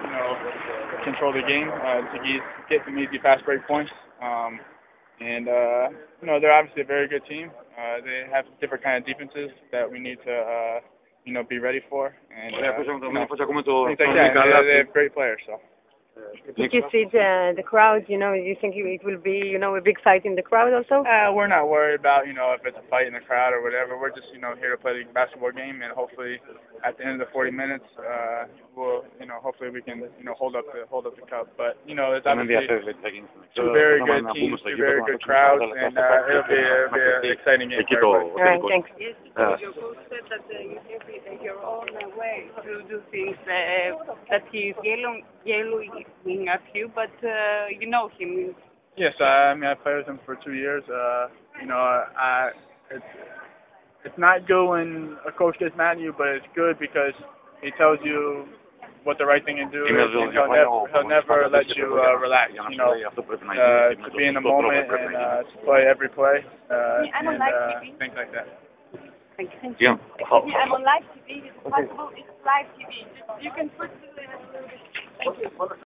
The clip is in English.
control the game, to get some easy fast break points. And they're obviously a very good team. They have different kind of defenses that we need to be ready for. And things like that. They have great players. So. Did you see the crowd? You think it will be a big fight in the crowd also? We're not worried about if it's a fight in the crowd or whatever. We're just here to play the basketball game, and hopefully at the end of the 40 minutes, we'll hopefully we can hold up the cup. But it's obviously two very good teams, two very good crowds, and it'll be an exciting game. All right, thanks. Yes, your coach said that you think your own way to do things. That he's yelling at you, but you know him. Yes, I played with him for 2 years. It's not good when a coach gets mad at you, but it's good because he tells you what the right thing to do is. He'll never let you relax. To be in the moment and to play every play and things like that. Thank you. Yeah. I'm on live TV. It's possible. It's live TV. You can put. Thank you.